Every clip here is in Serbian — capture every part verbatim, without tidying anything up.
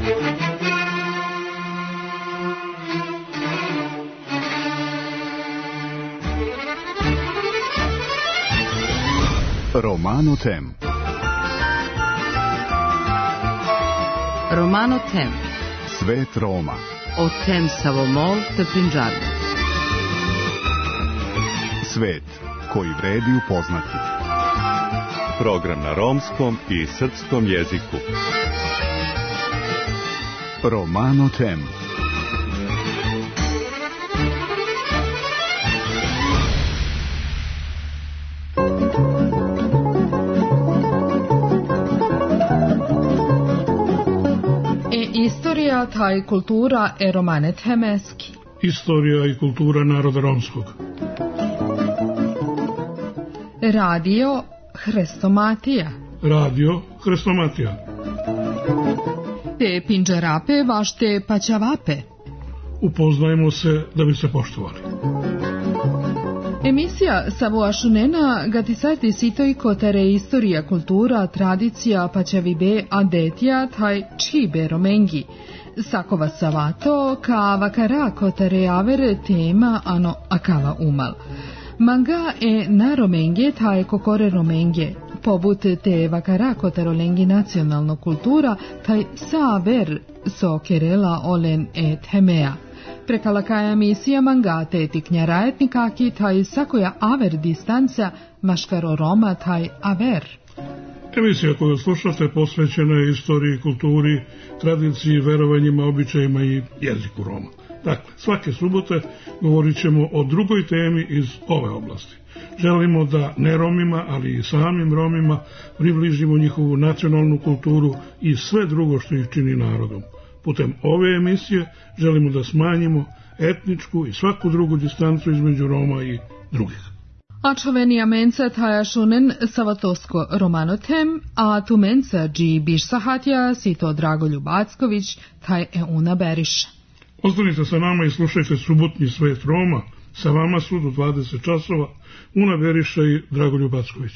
Romano Tem. Romano Tem. Svet Roma. O Tem Savomol te Punjabi. Svet koji vredi upoznati. Program na romskom i srpskom jeziku. Romano Tem. Istorija, ta i kultura e romane temeski. Istorija i kultura naroda romskog. Radio Hrestomatija. Radio Hrestomatija. Te pinđarape vašte paćavape. Upoznajmo se da bi se poštovali. Emisija Savoašunena gatisajti sitoj kotere istorija, kultura, tradicija, paćavibe, adetija, taj čibe romengi. Sakova savato, ka vakara kotere avere tema ano akava umal. Manga e na romenge, taj kokore romenge. Pobut te vakara koterolengi nacionalno kultura, taj saver so kerela olen e temea. Prekalakaja emisija mangate tiknjara etnikaki taj sakoja aver distanca maškaro Roma taj aver. Emisija koju slušate posvećena je istoriji, kulturi, tradiciji, verovanjima, običajima i jeziku Roma. Dakle, svake subote govorit ćemo o drugoj temi iz ove oblasti. Želimo da ne Romima, ali i samim Romima približimo njihovu nacionalnu kulturu i sve drugo što ih čini narodom. Putem ove emisije želimo da smanjimo etničku i svaku drugu distancu između Roma i drugih. A čovenija menca taja šunen savatosko Romano Tem, a tu menca dži biš sahatja si to Dragoljub Acković taj e una beriše. Ostanite sa nama i slušajte subotnji Svet Roma. Sa vama su do dvadeset časova Una Beriša i Dragoljub Acković.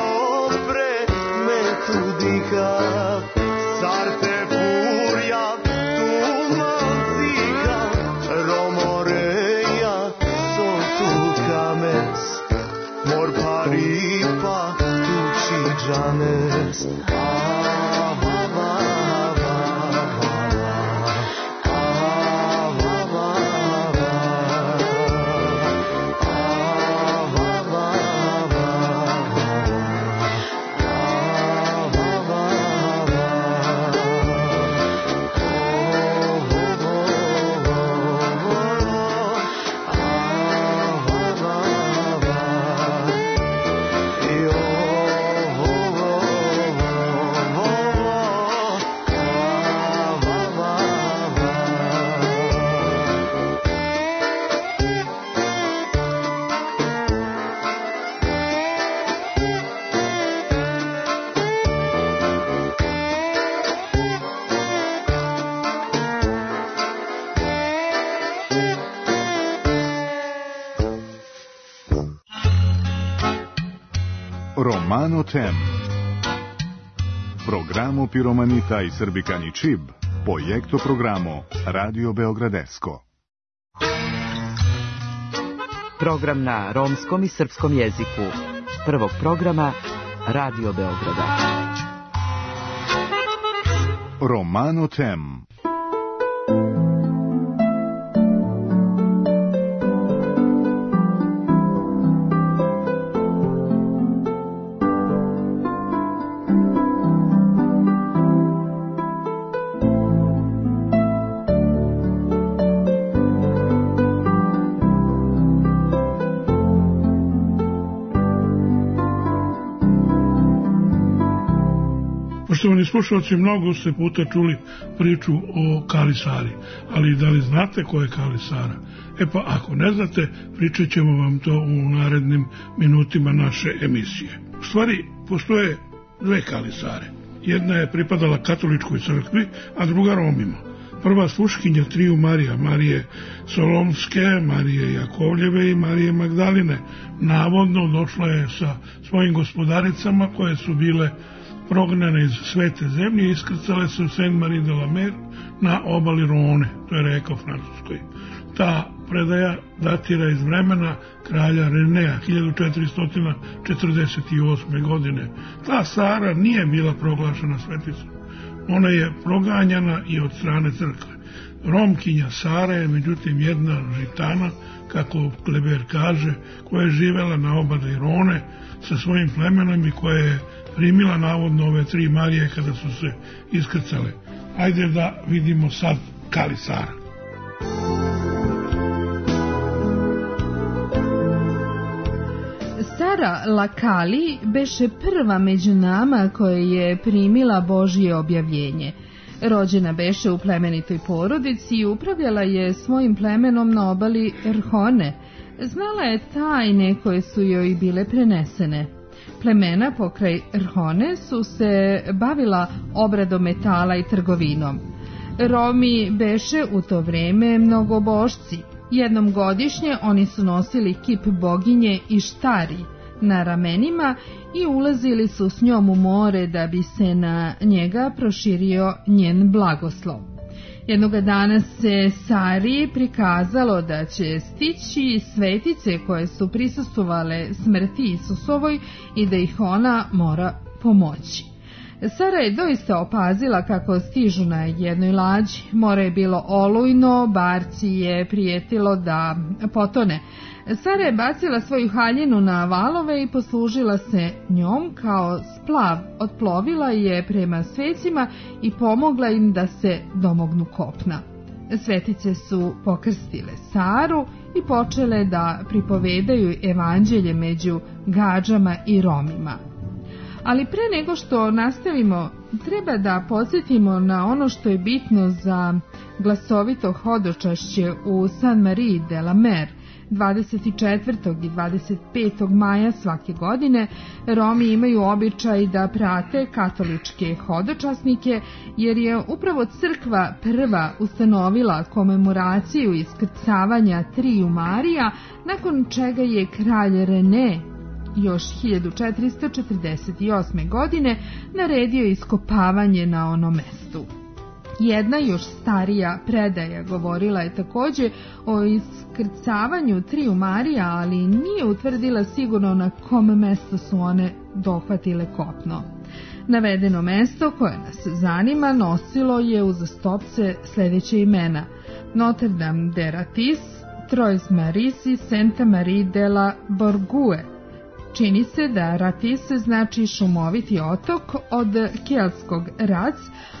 Sarte furia Romano Tem. Programo Piromanita i Srbikani Čib, projekto programo Radio Beogradesko. Program na romskom i srpskom jeziku. Prvog programa Radio Beograda. Romano Tem. Poštovani slušalci, mnogo ste puta čuli priču o Kali Sari, ali da li znate ko je Kali Sara? E pa ako ne znate, pričat ćemo vam to u narednim minutima naše emisije. U stvari, postoje dve Kali Sare. Jedna je pripadala katoličkoj crkvi, a druga Romima. Prva sluškinja triju Marija, Marije Solomske, Marije Jakovljeve i Marije Magdaline, navodno došla je sa svojim gospodaricama koje su bile prognane iz svete zemlje i iskrcale se u Saint-Marie de la Mer na obali Rone, to je reka u Francuskoj. Ta predaja datira iz vremena kralja Renea hiljadu četiristo četrdeset osme. godine. Ta Sara nije bila proglašena sveticom. Ona je proganjana i od strane crkve. Romkinja Sara je međutim jedna žitana, kako Kleber kaže, koja je živela na obali Rone sa svojim plemenom i koja je primila navodno ove tri Marije kada su se iskrcale. Ajde da vidimo sad Kali Sara. Sara la Kali beše prva među nama koja je primila Božje objavljenje. Rođena beše u plemenitoj porodici i upravljala je svojim plemenom na obali Rhone. Znala je tajne koje su joj bile prenesene. Plemena pokraj Rhone su se bavila obradom metala i trgovinom. Romi beše u to vreme mnogobošci. Jednom godišnje oni su nosili kip boginje Ištari na ramenima i ulazili su s njom u more da bi se na njega proširio njen blagoslov. Jednoga dana se Sari prikazalo da će stići svetice koje su prisustvovale smrti Isusovoj i da ih ona mora pomoći. Sara je doista opazila kako stižu na jednoj lađi. More je bilo olujno, barci je prijetilo da potone. Sara je bacila svoju haljinu na valove i poslužila se njom kao splav. Otplovila je prema svecima i pomogla im da se domognu kopna. Svetice su pokrstile Saru i počele da pripovedaju evanđelje među gađama i Romima. Ali pre nego što nastavimo, treba da podsjetimo na ono što je bitno za glasovito hodočašće u Saint-Marie de la Mer. dvadeset četvrtog i dvadeset petog maja svake godine Romi imaju običaj da prate katoličke hodočasnike, jer je upravo crkva prva ustanovila komemoraciju iskrcavanja triju Marija, nakon čega je kralj Rene još hiljadu četiristo četrdeset osme. godine naredio iskopavanje na onom mestu. Jedna još starija predaja govorila je također o iskrcavanju triju Marija, ali nije utvrdila sigurno na kom mestu su one dohvatile kopno. Navedeno mesto koje nas zanima nosilo je uzastopce sljedeće imena: Notre Dame de Ratis, Trois Maries i Sainte Marie de la Bourgogne. Čini se da Ratis znači šumoviti otok od keltskog rac,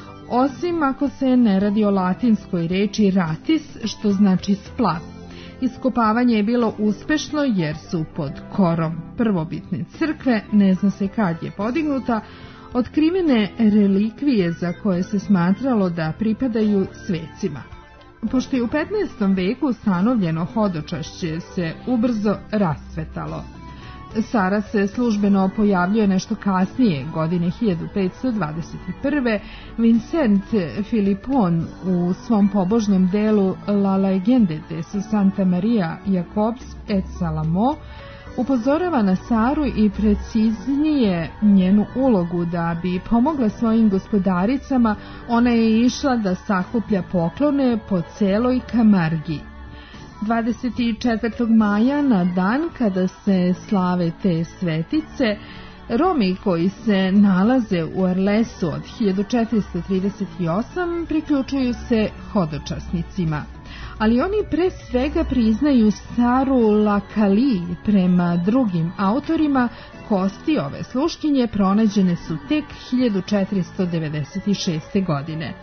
osim ako se ne radi o latinskoj reči ratis, što znači splav. Iskopavanje je bilo uspešno jer su pod korom prvobitne crkve, ne zna se kad je podignuta, otkrivene relikvije za koje se smatralo da pripadaju svecima. Pošto je u petnaestom veku ustanovljeno hodočašće se ubrzo rascvetalo. Sara se službeno pojavljuje nešto kasnije, godine hiljadu petsto dvadeset prve. Vincent Philippon u svom pobožnom delu La Legende de Santa Maria Jacobs et Salamo upozorava na Saru i preciznije njenu ulogu. Da bi pomogla svojim gospodaricama, ona je išla da sakuplja poklone po celoj Kamargi. dvadeset četvrtog maja, na dan kada se slave te svetice, Romi koji se nalaze u Arlesu od hiljadu četiristo trideset osam priključuju se hodočasnicima. Ali oni pre svega priznaju Saru Lakali. Prema drugim autorima, kosti ove sluškinje pronađene su tek hiljadu četiristo devedeset šeste. godine.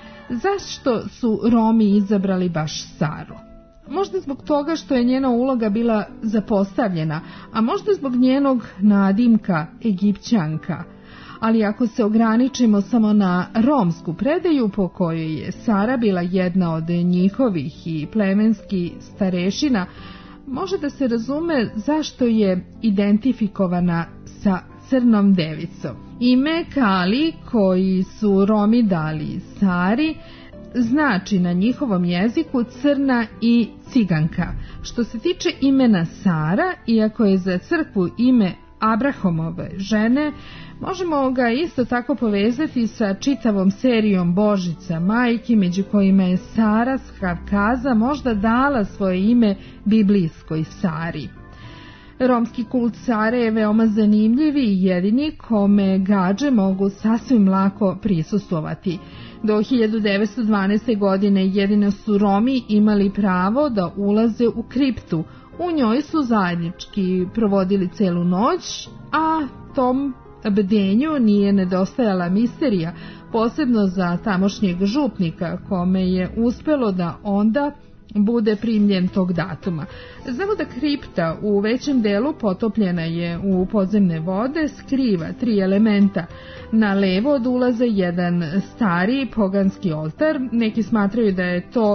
Zašto su Romi izabrali baš Saru? Možda zbog toga što je njena uloga bila zapostavljena, a možda zbog njenog nadimka Egipćanka. Ali ako se ograničimo samo na romsku predaju po kojoj je Sara bila jedna od njihovih i plemenskih starešina, može da se razume zašto je identifikovana sa crnom devicom. Ime Kali koji su Romi dali Sari znači na njihovom jeziku crna i ciganka. Što se tiče imena Sara, iako je za crkvu ime Abrahamove žene, možemo ga isto tako povezati sa čitavom serijom božica majki, među kojima je Sara s Kavkaza možda dala svoje ime biblijskoj Sari. Romski kult Sare je veoma zanimljiv i jedini kome gađe mogu sasvim lako prisustvovati. Do hiljadu devetsto dvanaeste. godine jedino su Romi imali pravo da ulaze u kriptu. U njoj su zajednički provodili celu noć, a tom bdenju nije nedostajala misterija, posebno za tamošnjeg župnika, kome je uspelo da onda bude primljen tog datuma. Znamo da kripta u većem delu potopljena je u podzemne vode, skriva tri elementa. Na levo od ulaza jedan stari poganski oltar, neki smatraju da je to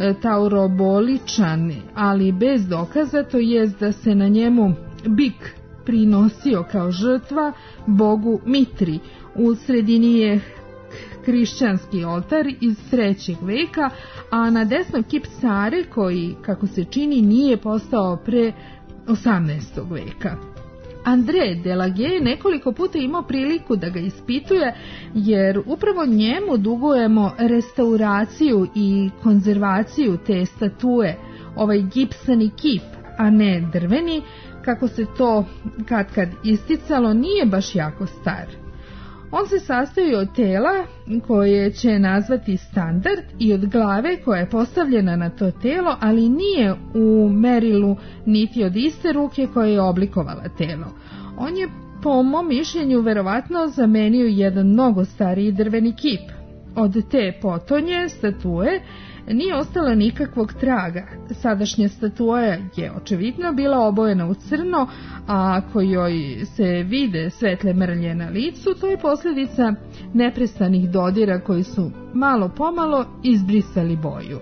tauroboličan, ali bez dokaza, to jest da se na njemu bik prinosio kao žrtva bogu Mitri. U sredini je hrišćanski oltar iz trećeg veka, a na desnom kip Sare koji, kako se čini, nije postao pre osamnaestog veka. André de Laguet je nekoliko puta imao priliku da ga ispituje, jer upravo njemu dugujemo restauraciju i konzervaciju te statue, ovaj gipsani kip, a ne drveni, kako se to kad kad isticalo, nije baš jako star. On se sastoji od tela koje će nazvati standard i od glave koja je postavljena na to telo, ali nije u merilu niti od iste ruke koja je oblikovala telo. On je, po mom mišljenju, verovatno zamenio jedan mnogo stariji drveni kip. Od te potonje statue nije ostalo nikakvog traga. Sadašnja statua je očevidno bila obojena u crno, a ako joj se vide svetle mrlje na licu, to je posljedica neprestanih dodira koji su malo pomalo izbrisali boju.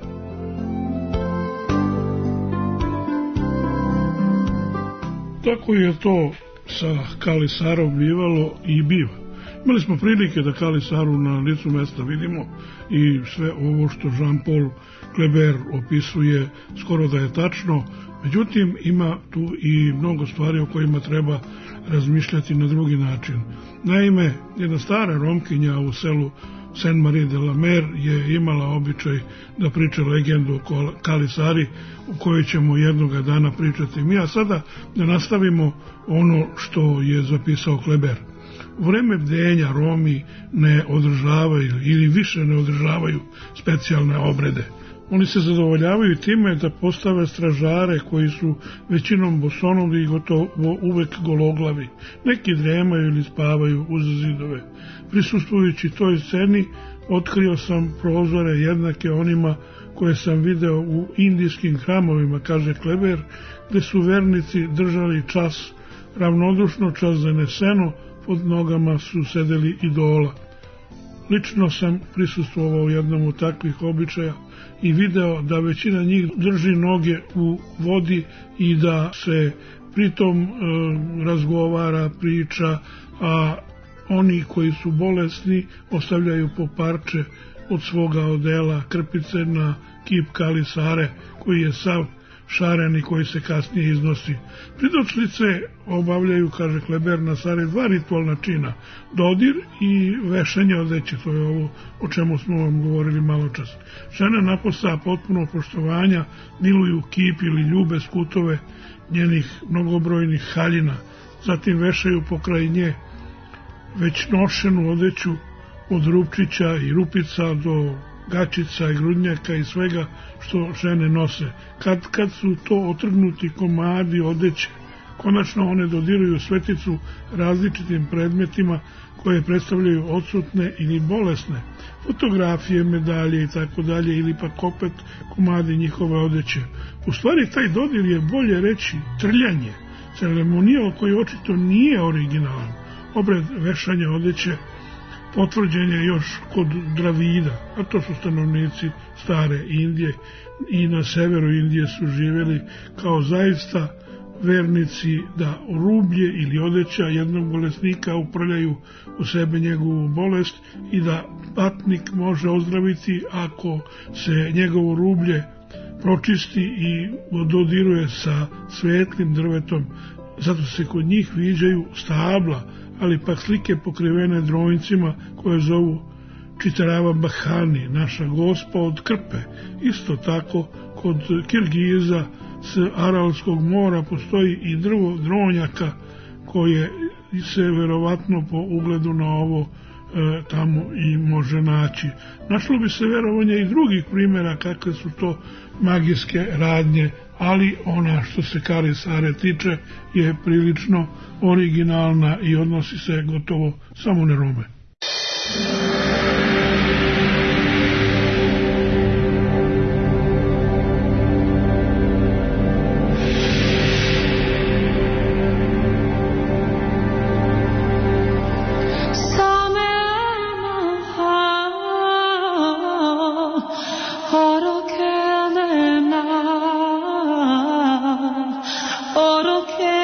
Tako je to sa Kali Sarom bivalo i biva. Imali smo prilike da Kali Saru na licu mesta vidimo i sve ovo što Jean-Paul Kleber opisuje skoro da je tačno, međutim ima tu i mnogo stvari o kojima treba razmišljati na drugi način. Naime, jedna stara Romkinja u selu Saint-Marie de la Mer je imala običaj da priča legendu o Kali Sari, u kojoj ćemo jednoga dana pričati mi, a sada da nastavimo ono što je zapisao Kleber. U vreme bdenja Romi ne održavaju ili više ne održavaju specijalne obrede. Oni se zadovoljavaju time da postave stražare koji su većinom bosonovi i gotovo uvek gologlavi. Neki dremaju ili spavaju uz zidove. Prisustvujući toj sceni, otkrio sam prozore jednake onima koje sam video u indijskim hramovima, kaže Kleber, gde su vernici držali čas ravnodušno, čas zaneseno, pod nogama su sedeli idola. Lično sam prisustvovao jednom od takvih običaja i video da većina njih drži noge u vodi i da se pritom e, razgovara, priča, a oni koji su bolesni ostavljaju po parče od svoga odela krpice na kip Kali Sare, koji je sav šareni koji se kasnije iznosi. Pridošlice obavljaju, kaže Kleber, na Sare dva ritualna čina, dodir i vešanje odeće, to je ovo o čemu smo vam govorili malo čas. Žene naposa potpuno poštovanja miluju kip ili ljube skutove njenih mnogobrojnih haljina, zatim vešaju pokraj nje već nošenu odeću od rupčića i rupica do gačica i grudnjaka i svega što žene nose. Kad, kad su to otrgnuti komadi odeće, konačno one dodiruju sveticu različitim predmetima koje predstavljaju odsutne ili bolesne, fotografije, medalje i tako dalje, ili pak opet komadi njihove odeće. U stvari taj dodir je, bolje reći, trljanje, ceremonijal koji očito nije originalan. Obred vešanja odeće potvrđen je još kod Dravida, a to su stanovnici stare Indije i na severu Indije su živjeli kao zaista vernici da rublje ili odeća jednog bolesnika uprljaju u sebe njegovu bolest i da patnik može ozdraviti ako se njegovo rublje pročisti i dodiruje sa svetlim drvetom. Zato se kod njih viđaju stabla, ali pak slike pokrivene drojnicima koje zovu Čitarava Bahani, naša gospa od Krpe. Isto tako kod Kirgiza s Aralskog mora postoji i drvo dronjaka koje se verovatno po ugledu na ovo e, tamo i može naći. Našlo bi se verovanje i drugih primjera kakve su to magijske radnje, ali ona što se Kari Sare tiče je prilično originalna i odnosi se gotovo samo na Rome.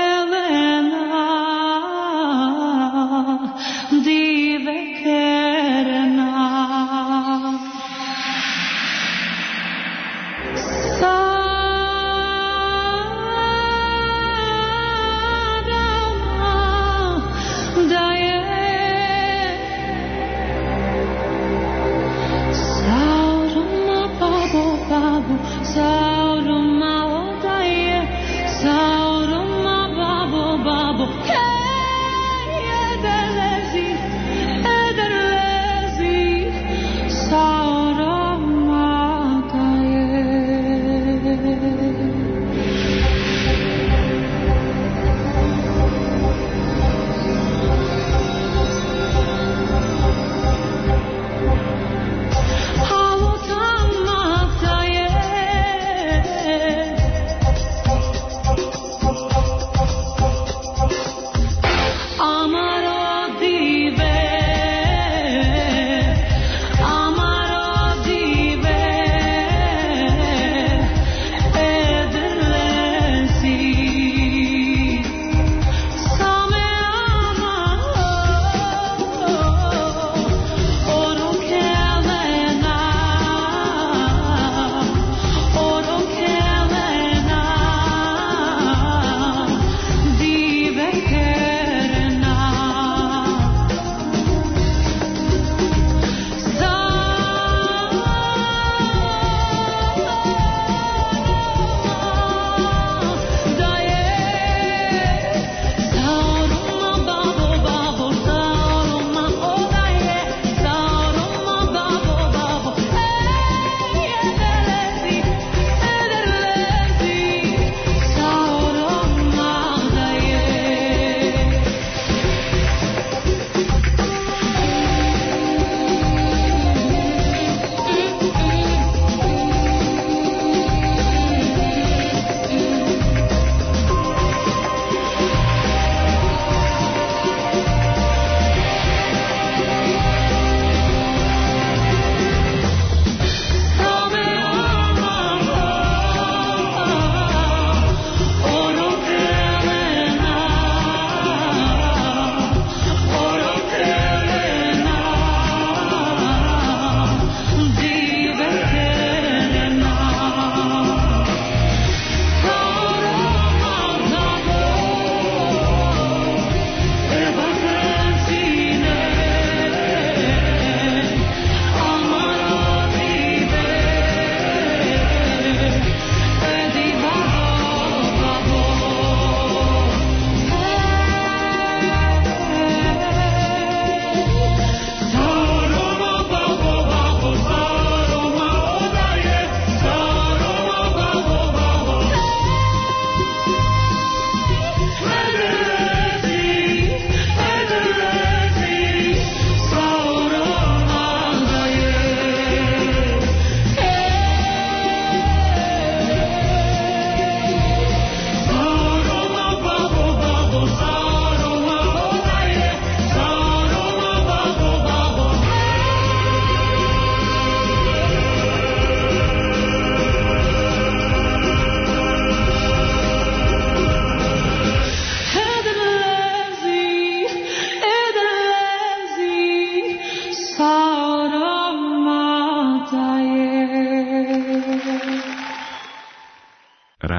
Dive che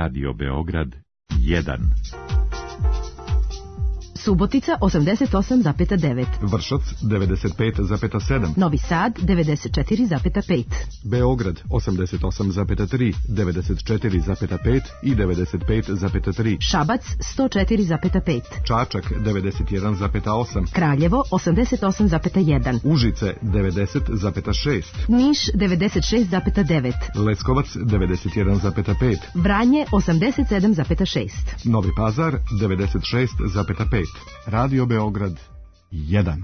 Radio Beograd jedan. Subotica osamdeset osam zarez devet. Vršac devedeset pet zarez sedam. Novi Sad devedeset četiri zarez pet. Beograd osamdeset osam zarez tri, devedeset četiri zarez pet i devedeset pet zarez tri. Šabac sto četiri zarez pet. Čačak devedeset jedan zarez osam. Kraljevo osamdeset osam zarez jedan. Užice devedeset zarez šest. Niš devedeset šest zarez devet. Leskovac devedeset jedan zarez pet. Vranje osamdeset sedam zarez šest. Novi Pazar devedeset šest zarez pet. Radio Beograd jedan.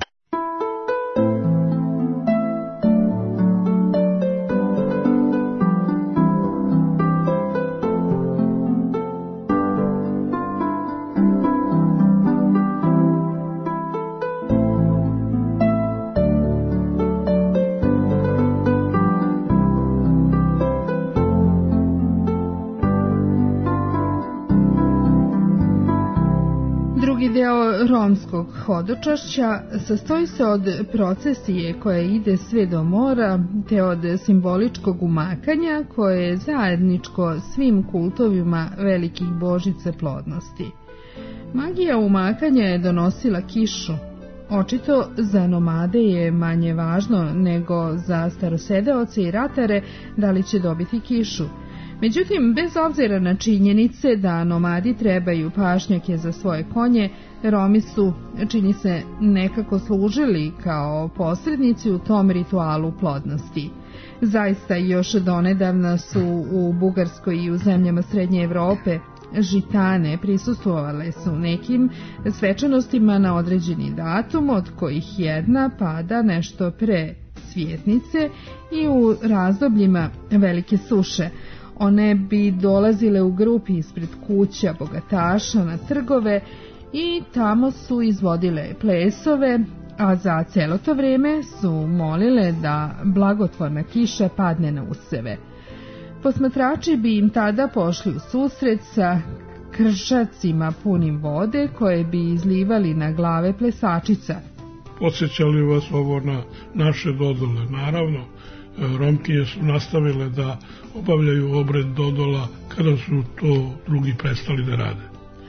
Deo romskog hodočašća sastoji se od procesije koja ide sve do mora, te od simboličkog umakanja koje je zajedničko svim kultovima velikih božica plodnosti. Magija umakanja je donosila kišu. Očito za nomade je manje važno nego za starosedeoce i ratare da li će dobiti kišu. Međutim, bez obzira na činjenice da nomadi trebaju pašnjake za svoje konje, Romi su, čini se, nekako služili kao posrednici u tom ritualu plodnosti. Zaista još donedavna su u Bugarskoj i u zemljama Srednje Evrope žitane prisustvovale su nekim svečanostima na određeni datum, od kojih jedna pada nešto pre svjetnice i u razdobljima velike suše. One bi dolazile u grupi ispred kuća bogataša na trgove i tamo su izvodile plesove, a za celo to vreme su molile da blagotvorna kiša padne na useve. Posmatrači bi im tada pošli u susret sa kršacima punim vode koje bi izlivali na glave plesačica. Podsjećali vas ovo na naše dodole? Naravno, Romkinje su nastavile da obavljaju obred dodola kada su to drugi prestali da rade.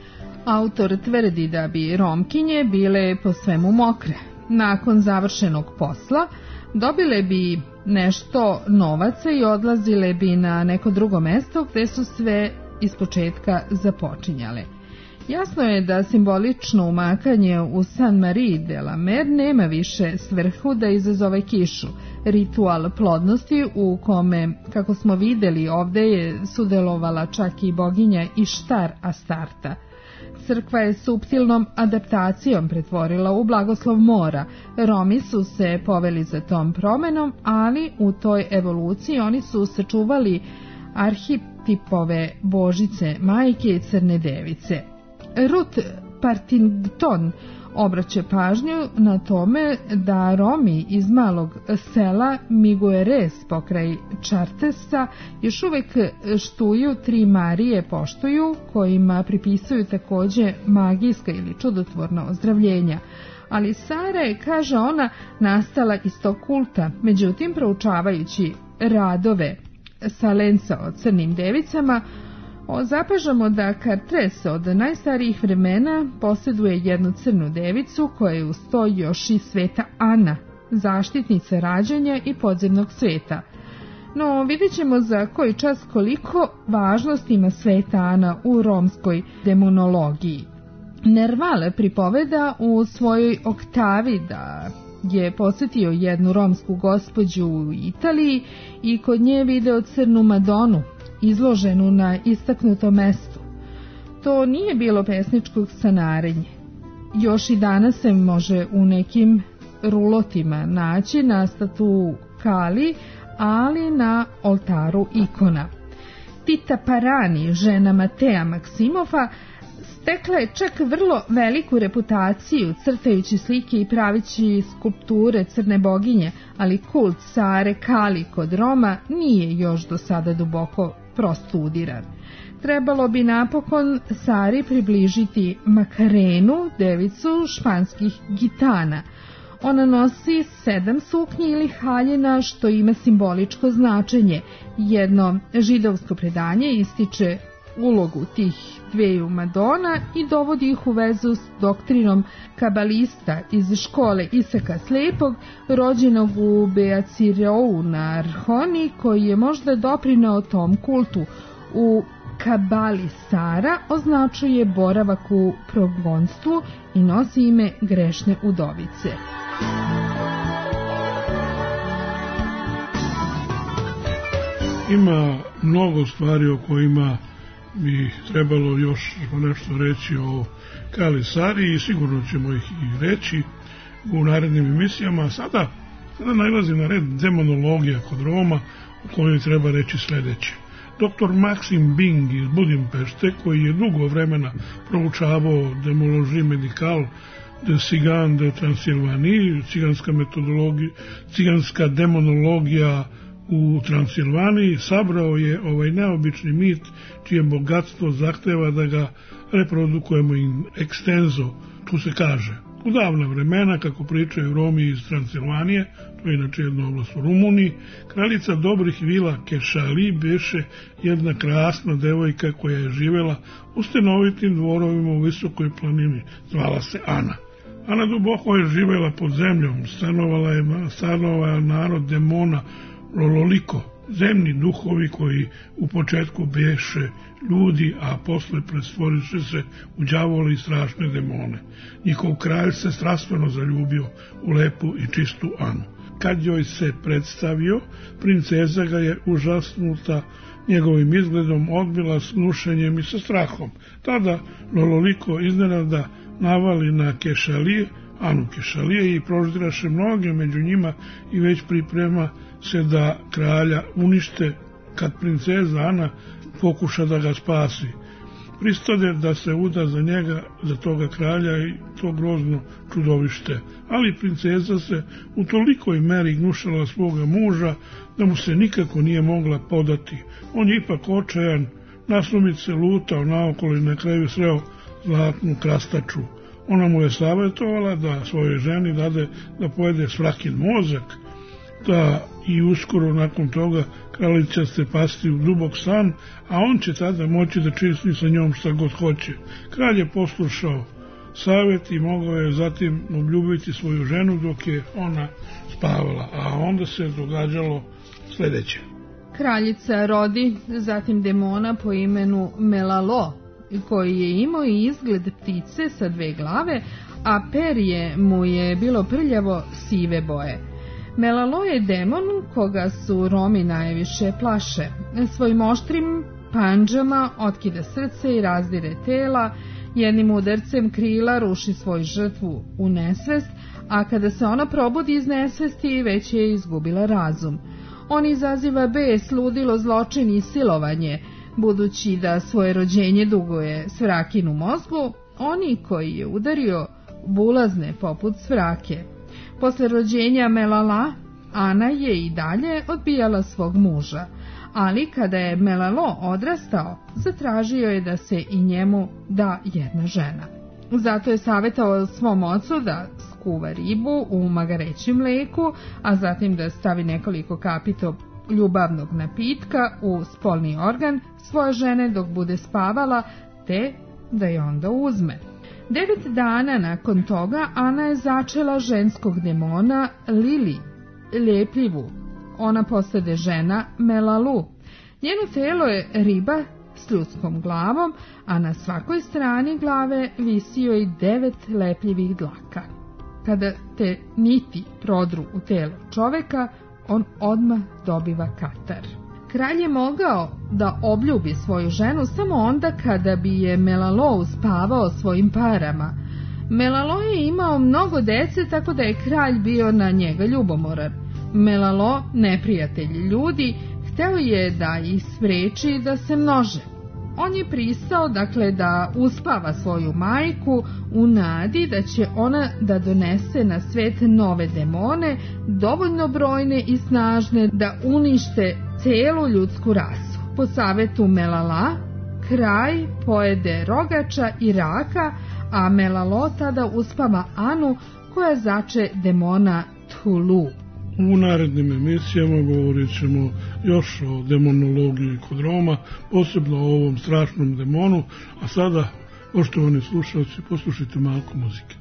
Autor tvrdi da bi Romkinje bile po svemu mokre. Nakon završenog posla dobile bi nešto novaca i odlazile bi na neko drugo mesto gde su sve ispočetka započinjale. Jasno je da simbolično umakanje u San Marie de la Mer nema više svrhu da izazove kišu. Ritual plodnosti u kome, kako smo videli, ovde je sudelovala čak i boginja Ištar Astarta. Crkva je suptilnom adaptacijom pretvorila u blagoslov mora. Romi su se poveli za tom promenom, ali u toj evoluciji oni su sačuvali arhetipove božice majke i crne device. Ruth Partington obraća pažnju na tome da Romi iz malog sela Migueres pokraj Chartesa još uvek štuju tri Marije poštuju, kojima pripisuju takođe magijska ili čudotvorna ozdravljenja. Ali Sara je, kaže ona, nastala iz tog kulta. Međutim, proučavajući radove Salenca o crnim devicama, zapažamo da Kartres od najstarijih vremena posjeduje jednu crnu devicu koja je uz to još i sveta Ana, zaštitnica rađanja i podzemnog sveta. No, vidjet ćemo za koji čas koliko važnost ima sveta Ana u romskoj demonologiji. Nerval pripoveda u svojoj oktavi da je posjetio jednu romsku gospođu u Italiji i kod nje video crnu Madonu, izloženu na istaknutom mestu. To nije bilo pesničkog sanarenje. Još i danas se može u nekim rulotima naći na statu Kali, ali na oltaru ikona. Tita Parani, žena Matea Maksimova, stekla je čak vrlo veliku reputaciju crtajući slike i pravići skulpture crne boginje, ali kult Sare Kali kod Roma nije još do sada duboko prostudiran. Trebalo bi napokon Sari približiti Makarenu, devicu španskih gitana. Ona nosi sedam suknji ili haljina, što ima simboličko značenje. Jedno židovsko predanje ističe ulogu tih dveju Madona i dovodi ih u vezu s doktrinom kabalista iz škole Isaka Slepog, rođenog u Beacirou na Arhoni, koji je možda doprineo tom kultu. U kabali Sara označuje boravak u progonstvu i nosi ime grešne udovice. Ima mnogo stvari o kojima bi trebalo još nešto reći o Kali Sari i sigurno ćemo ih i reći u narednim emisijama. Sada, sada najlazi na red demonologija kod Roma, o kojoj treba reći sljedeće. doktor Maksim Bing iz Budimpešte, koji je dugo vremena proučavao demologie médicale de Cigan de Transilvaniji, ciganska metodologija, ciganska demonologija u Transilvaniji, sabrao je ovaj neobični mit čije bogatstvo zahteva da ga reprodukujemo in extenso. Tu se kaže: u davna vremena, kako pričaju Romi iz Transilvanije, to je inače jedna oblast u Rumuniji, kraljica dobrih vila Kešali beše jedna krasna devojka koja je živela u stenovitim dvorovima u visokoj planini. Zvala se Ana. Ana duboko je živela pod zemljom, stanovala je, stanovala je narod demona Lololiko, zemni duhovi koji u početku beše ljudi, a posle prestvoriše se u đavole i strašne demone. Njihov kralj se strastveno zaljubio u lepu i čistu Anu. Kad joj se predstavio, princeza ga je užasnuta njegovim izgledom odbila s gnušenjem i sa strahom. Tada Lololiko iznenada navali na Kešalije, Anu Kešalije, i proždiraše mnoge među njima i već priprema se da kralja unište kad princeza Ana pokuša da ga spasi. Pristade da se uda za njega, za toga kralja i to grozno čudovište. Ali princeza se u tolikoj meri gnušala svoga muža da mu se nikako nije mogla podati. On je ipak očajan, nasumit se lutao naokolo i na kraju sreo zlatnu krastaču. Ona mu je savjetovala da svojoj ženi dade da pojede svrakin mozak, da i uskoro nakon toga kraljica će pasti u dubok san, a on će tada moći da čini sa njom šta god hoće. Kralj je poslušao savjet i mogao je zatim obljubiti svoju ženu dok je ona spavala, a onda se događalo sljedeće. Kraljica rodi zatim demona po imenu Melalo, koji je imao i izgled ptice sa dve glave, a perje mu je bilo prljavo sive boje. Melalo je demon koga su Romi najviše plaše. Svojim oštrim pandžama otkida srce i razdire tela, jednim udarcem krila ruši svoju žrtvu u nesvest, a kada se ona probudi iz nesvesti već je izgubila razum. On izaziva bes, ludilo, zločin i silovanje, budući da svoje rođenje duguje svrakinu mozgu, oni koji je udario bulazne poput svrake. Posle rođenja Melala, Ana je i dalje odbijala svog muža, ali kada je Melalo odrastao, zatražio je da se i njemu da jedna žena. Zato je savjetovao svom ocu da skuva ribu u magarećem mleku, a zatim da stavi nekoliko kapi tog ljubavnog napitka u spolni organ svoje žene dok bude spavala, te da je onda uzme. Devet dana nakon toga Ana je začela ženskog demona Lili, lepljivu. Ona postade žena Melalu. Njeno telo je riba s ljudskom glavom, a na svakoj strani glave visio i devet lepljivih dlaka. Kada te niti prodru u telo čoveka, on odmah dobiva katar. Kralj je mogao da obljubi svoju ženu samo onda kada bi je Melalo uspavao svojim parama. Melalo je imao mnogo dece, tako da je kralj bio na njega ljubomoran. Melalo, neprijatelj ljudi, hteo je da ih spreči da se množe. On je pristao, dakle, da uspava svoju majku u nadi da će ona da donese na svet nove demone, dovoljno brojne i snažne da unište celu ljudsku rasu. Po savetu Melala, kralj pojede rogača i raka, a Melalo tada uspava Anu koja zače demona Tulu. U narednim emisijama govorit ćemo još o demonologiji kod Roma, posebno o ovom strašnom demonu, a sada, poštovani slušalci, poslušajte malko muzike.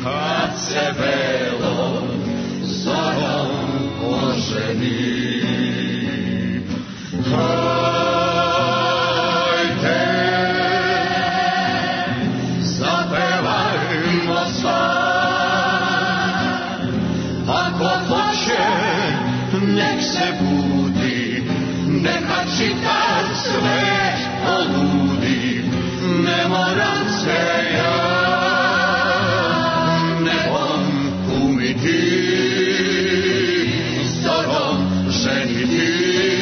Kad se velo zorom oženi. se ja nebom umiti, zorom ženiti,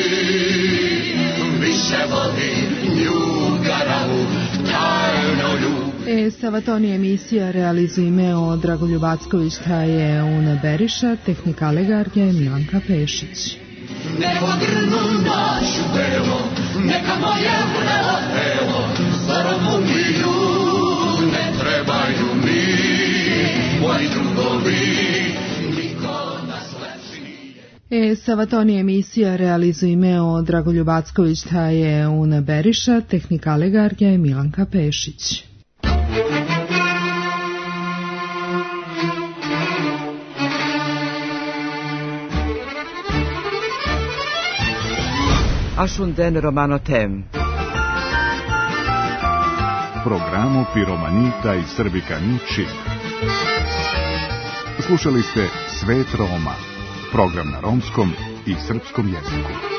više volim nju garavu, tajno ljubi. E, Savatoni emisija realizuje Meo Dragoljub Acković, je Una Beriša, tehnika Legarje Milanka Pešić. Nek ogrnu noću belo, neka moje vrelo telo, zorom umiju, ne trebaju mi, moji drugovi, niko nas lepši nije. E, Savatoni emisija realizuje Meo Dragoljub Acković, je Una Beriša, tehnika Legarje Milanka Pešić. Ashunden Romano Tem. Programo Piromanita i Srbikani Čib. Slušali ste Svet Roma, program na romskom i srpskom jeziku.